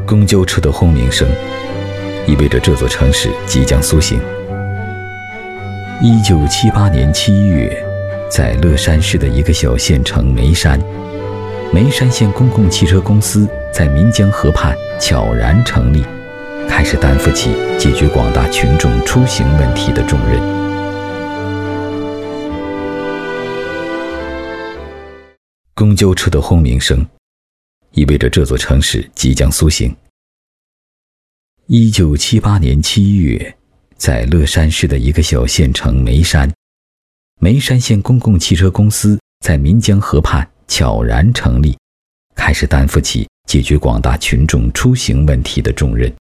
公交车的轰鸣声，意味着这座城市即将苏醒。1978年7月，在乐山市的一个小县城眉山县公共汽车公司在岷江河畔悄然成立，开始担负起解决广大群众出行问题的重任。公交车的轰鸣声，意味着这座城市即将苏醒。1978年7月，在乐山市的一个小县城眉山县公共汽车公司在岷江河畔悄然成立，开始担负起解决广大群众出行问题的重任。